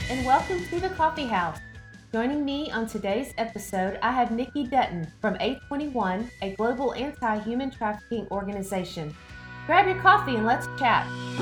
and welcome to the Coffee House. Joining me on today's episode, I have Nikki Dutton from A21, a global anti-human trafficking organization. Grab your coffee and let's chat.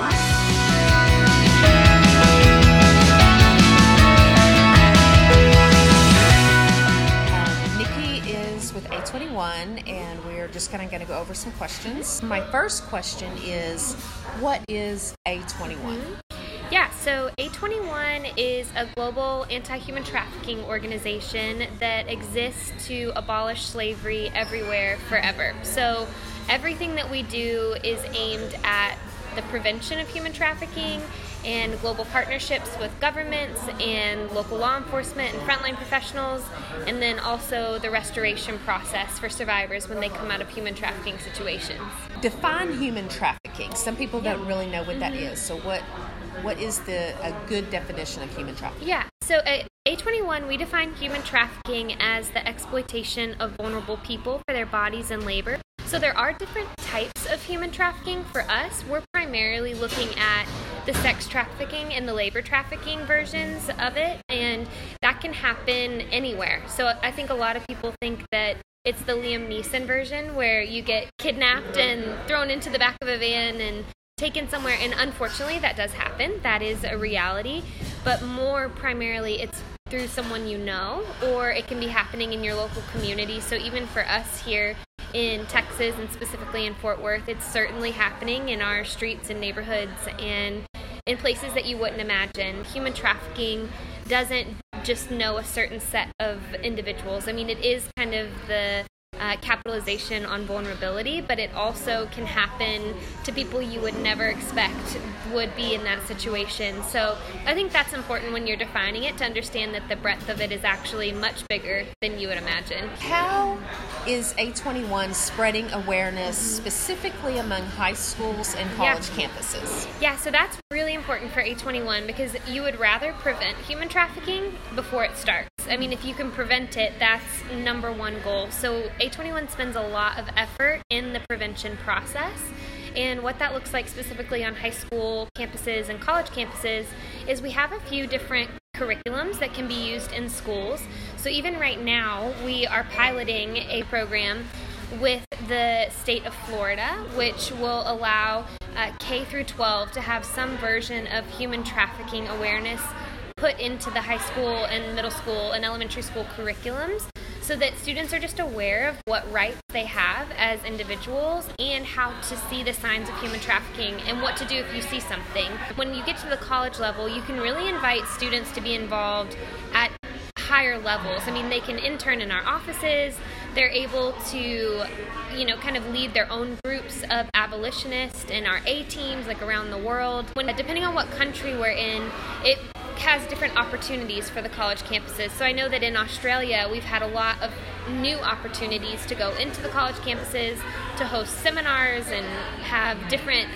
Nikki is with A21, and we're just kind of going to go over some questions. My first question is, what is A21? Yeah, so A21 is a global anti-human trafficking organization that exists to abolish slavery everywhere, forever. So everything that we do is aimed at the prevention of human trafficking and global partnerships with governments and local law enforcement and frontline professionals, and then also the restoration process for survivors when they come out of human trafficking situations. Define human trafficking. Some people don't really know what that is. So what is a good definition of human trafficking? Yeah, so at A21, we define human trafficking as the exploitation of vulnerable people for their bodies and labor. So there are different types of human trafficking. For us, we're primarily looking at the sex trafficking and the labor trafficking versions of it, and that can happen anywhere. So I think a lot of people think that it's the Liam Neeson version where you get kidnapped and thrown into the back of a van and taken somewhere, and unfortunately that does happen. That is a reality, but more primarily it's through someone you know, or it can be happening in your local community. So even for us here in Texas and specifically in Fort Worth, it's certainly happening in our streets and neighborhoods and in places that you wouldn't imagine. Human trafficking doesn't just know a certain set of individuals. I mean, it is kind of the capitalization on vulnerability, but it also can happen to people you would never expect would be in that situation. So I think that's important when you're defining it, to understand that the breadth of it is actually much bigger than you would imagine. How is A21 spreading awareness specifically among high schools and college campuses? Yeah, so that's really important for A21 because you would rather prevent human trafficking before it starts. I mean, if you can prevent it, that's number one goal. So A21 spends a lot of effort in the prevention process. And what that looks like specifically on high school campuses and college campuses is we have a few different curriculums that can be used in schools. So even right now, we are piloting a program with the state of Florida, which will allow K through 12 to have some version of human trafficking awareness put into the high school and middle school and elementary school curriculums, so that students are just aware of what rights they have as individuals and how to see the signs of human trafficking and what to do if you see something. When you get to the college level, you can really invite students to be involved at higher levels. I mean, they can intern in our offices. They're able to, kind of lead their own groups of abolitionists and our A-teams, like around the world. Depending on what country we're in, it has different opportunities for the college campuses. So I know that in Australia, we've had a lot of new opportunities to go into the college campuses, to host seminars and have different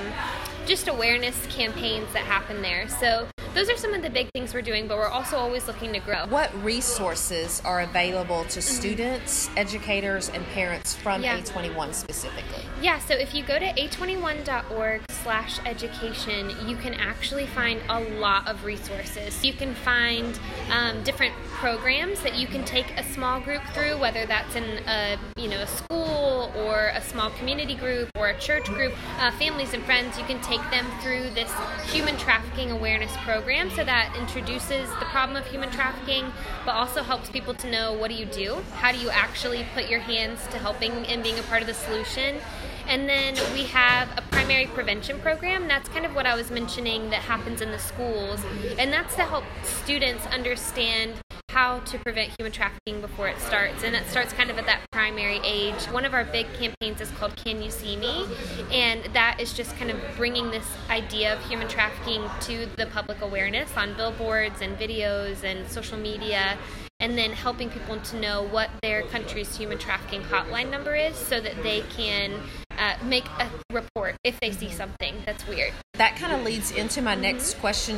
just awareness campaigns that happen there. So those are some of the big things we're doing, but we're also always looking to grow. What resources are available to students, educators, and parents from A21 specifically? Yeah, so if you go to a21.org/education, you can actually find a lot of resources. You can find different programs that you can take a small group through, whether that's in a school or a small community group or a church group. Families and friends, you can take them through this human trafficking awareness program. So that introduces the problem of human trafficking, but also helps people to know, what do you do? How do you actually put your hands to helping and being a part of the solution? And then we have a primary prevention program. That's kind of what I was mentioning that happens in the schools. And that's to help students understand how to prevent human trafficking before it starts. And that starts kind of at that primary age. One of our big campaigns is called Can You See Me? And that is just kind of bringing this idea of human trafficking to the public awareness on billboards and videos and social media, and then helping people to know what their country's human trafficking hotline number is, so that they can make a report if they see something that's weird. That kind of leads into my next question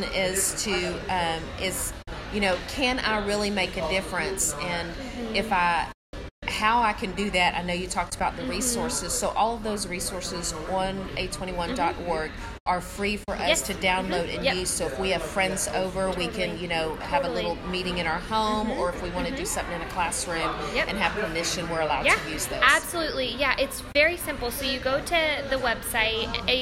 can I really make a difference? And how I can do that. I know you talked about the resources. So all of those resources on A21.org are free for us to download and use. So if we have friends over, we can, have a little meeting in our home, or if we want to do something in a classroom and have permission, we're allowed to use those. Absolutely. Yeah, it's very simple. So you go to the website,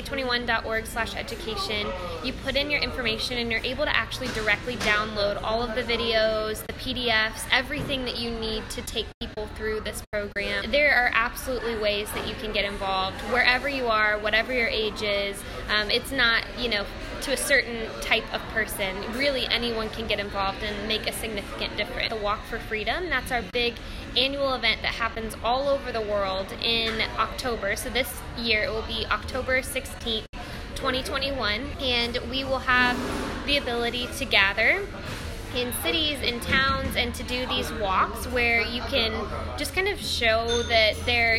a21.org/education, you put in your information, and you're able to actually directly download all of the videos, the PDFs, everything that you need to take people through this program. There are absolutely ways that you can get involved wherever you are, whatever your age is. It's not, to a certain type of person. Really, anyone can get involved and make a significant difference. The Walk for Freedom, that's our big annual event that happens all over the world in October. So this year it will be October 16th, 2021, and we will have the ability to gather in cities, in towns, and to do these walks where you can just kind of show that there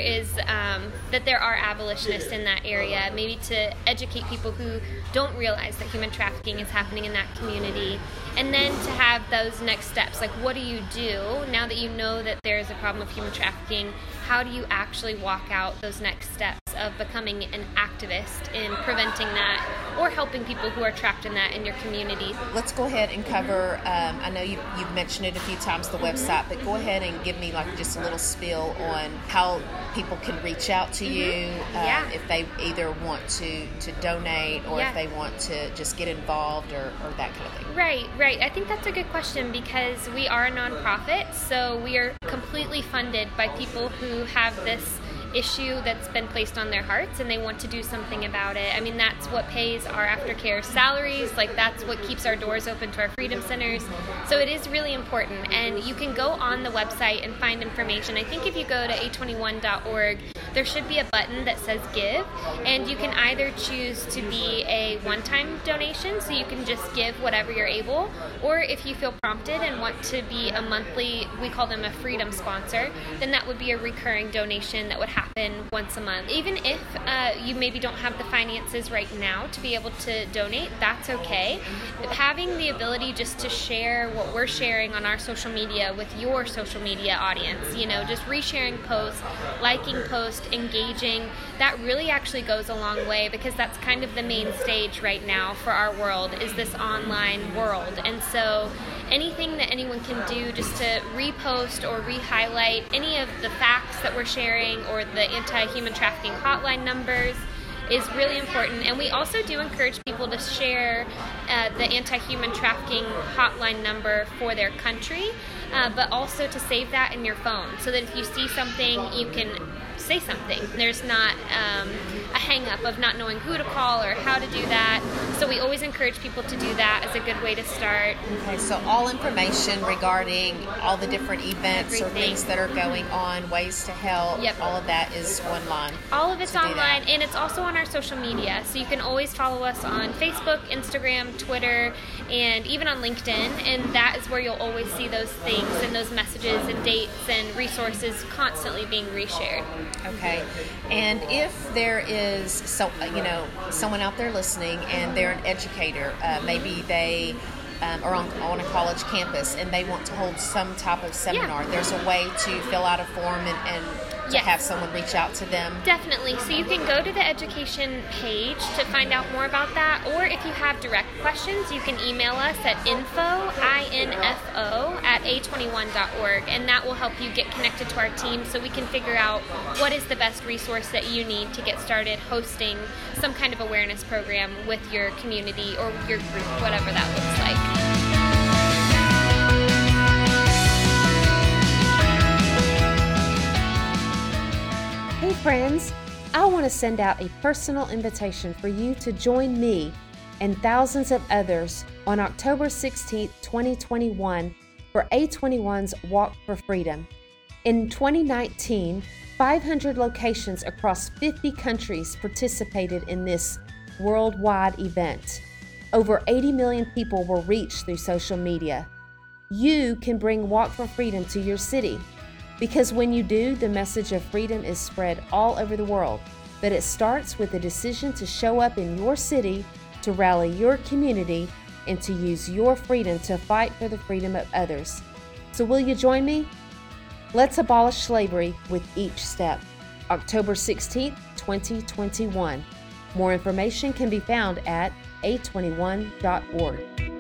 are abolitionists in that area, maybe to educate people who don't realize that human trafficking is happening in that community, and then to have those next steps, like what do you do now that you know that there's a problem of human trafficking? How do you actually walk out those next steps of becoming an activist in preventing that or helping people who are trapped in that in your community? Let's go ahead and cover, I know you've mentioned it a few times, the website, but go ahead and give me like just a little spiel on how people can reach out to you if they either want to donate or if they want to just get involved or that kind of thing. Right. I think that's a good question because we are a nonprofit, so we are completely funded by people who have this issue that's been placed on their hearts and they want to do something about it. I mean, that's what pays our aftercare salaries, that's what keeps our doors open to our freedom centers. So it is really important, and you can go on the website and find information. I think if you go to a21.org, there should be a button that says give, and you can either choose to be a one-time donation, so you can just give whatever you're able, or if you feel prompted and want to be a monthly, we call them a freedom sponsor, then that would be a recurring donation that would happen once a month. Even if you maybe don't have the finances right now to be able to donate, that's okay. Having the ability just to share what we're sharing on our social media with your social media audience, just resharing posts, liking posts, engaging, that really actually goes a long way because that's kind of the main stage right now for our world is this online world. And so anything that anyone can do just to repost or re-highlight any of the facts that we're sharing or the anti-human trafficking hotline numbers is really important. And we also do encourage people to share the anti-human trafficking hotline number for their country, but also to save that in your phone so that if you see something, you can say something. There's not a hang-up of not knowing who to call or how to do that. So we always encourage people to do that as a good way to start. Okay, so all information regarding all the different events or things that are going on, ways to help, all of that is online. All of it's online, and it's also on our social media. So you can always follow us on Facebook, Instagram, Twitter, and even on LinkedIn, and that is where you'll always see those things and those messages and dates and resources constantly being reshared. Okay, and if there is someone out there listening and they're an educator, maybe they are on a college campus and they want to hold some type of seminar, there's a way to fill out a form and to have someone reach out to them? Definitely. So you can go to the education page to find out more about that, or if you have direct questions, you can email us at info@a21.org, and that will help you get connected to our team so we can figure out what is the best resource that you need to get started hosting some kind of awareness program with your community or your group, whatever that looks like. Hey friends, I want to send out a personal invitation for you to join me and thousands of others on October 16th, 2021 for A21's Walk for Freedom. In 2019, 500 locations across 50 countries participated in this worldwide event. Over 80 million people were reached through social media. You can bring Walk for Freedom to your city. Because when you do, the message of freedom is spread all over the world. But it starts with a decision to show up in your city, to rally your community, and to use your freedom to fight for the freedom of others. So will you join me? Let's abolish slavery with each step. October 16th, 2021. More information can be found at a21.org.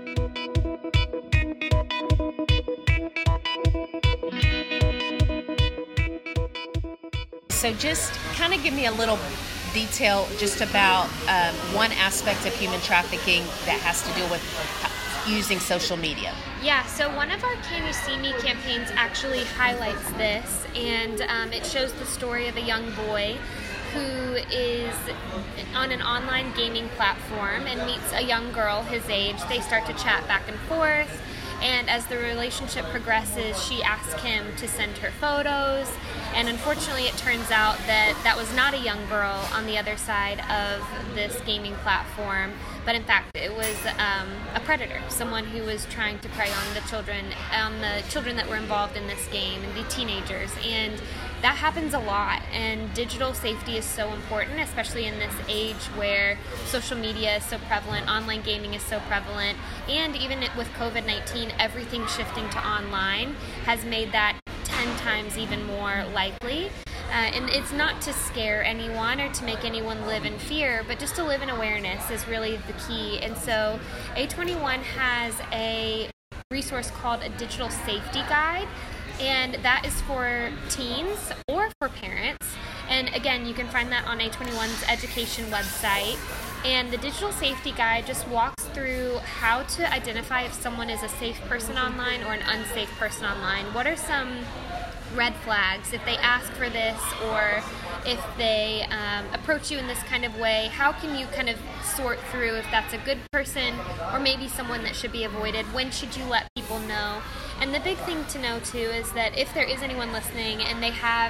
So just kind of give me a little detail just about one aspect of human trafficking that has to do with using social media. Yeah, so one of our Can You See Me campaigns actually highlights this, and it shows the story of a young boy who is on an online gaming platform and meets a young girl his age. They start to chat back and forth, and as the relationship progresses, she asks him to send her photos, and unfortunately it turns out that that was not a young girl on the other side of this gaming platform, but in fact it was a predator, someone who was trying to prey on the children that were involved in this game, and the teenagers. And that happens a lot, and digital safety is so important, especially in this age where social media is so prevalent, online gaming is so prevalent, and even with COVID-19, everything shifting to online has made that 10 times even more likely. And it's not to scare anyone or to make anyone live in fear, but just to live in awareness is really the key. And so A21 has a resource called a digital safety guide, and that is for teens or for parents. And again, you can find that on A21's education website. And the digital safety guide just walks through how to identify if someone is a safe person online or an unsafe person online. What are some red flags if they ask for this, or if they approach you in this kind of way? How can you kind of sort through if that's a good person or maybe someone that should be avoided? When should you let people know? And the big thing to know too is that if there is anyone listening and they have,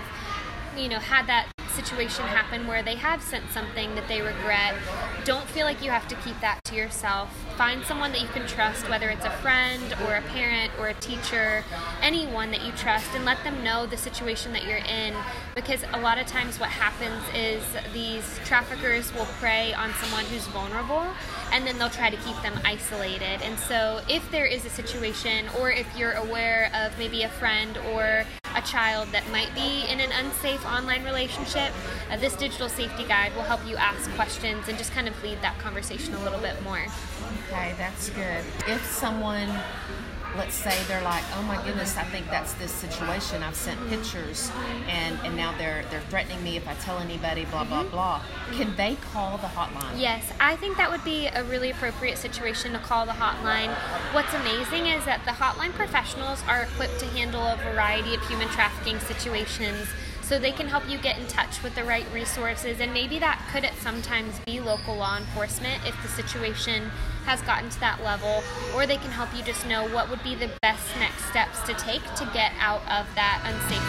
had that situation happen where they have sent something that they regret, don't feel like you have to keep that to yourself. Find someone that you can trust, whether it's a friend or a parent or a teacher, anyone that you trust, and let them know the situation that you're in, because a lot of times what happens is these traffickers will prey on someone who's vulnerable, and then they'll try to keep them isolated. And so if there is a situation, or if you're aware of maybe a friend or a child that might be in an unsafe online relationship, this digital safety guide will help you ask questions and just kind of lead that conversation a little bit more. Okay, that's good. If someone, let's say they're like, oh my goodness, I think that's this situation, I've sent pictures and now they're threatening me if I tell anybody, blah, blah, blah. Can they call the hotline? Yes, I think that would be a really appropriate situation to call the hotline. What's amazing is that the hotline professionals are equipped to handle a variety of human trafficking situations, so they can help you get in touch with the right resources, and maybe that could at sometimes be local law enforcement if the situation has gotten to that level, or they can help you just know what would be the best next steps to take to get out of that unsafe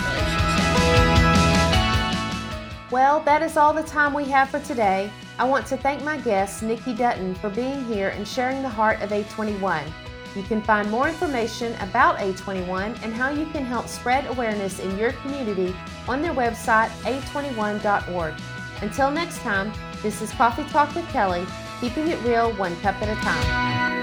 relationship. Well, that is all the time we have for today. I want to thank my guest, Nikki Dutton, for being here and sharing the heart of A21. You can find more information about A21 and how you can help spread awareness in your community on their website, a21.org. Until next time, this is Coffee Talk with Kelly, keeping it real one cup at a time.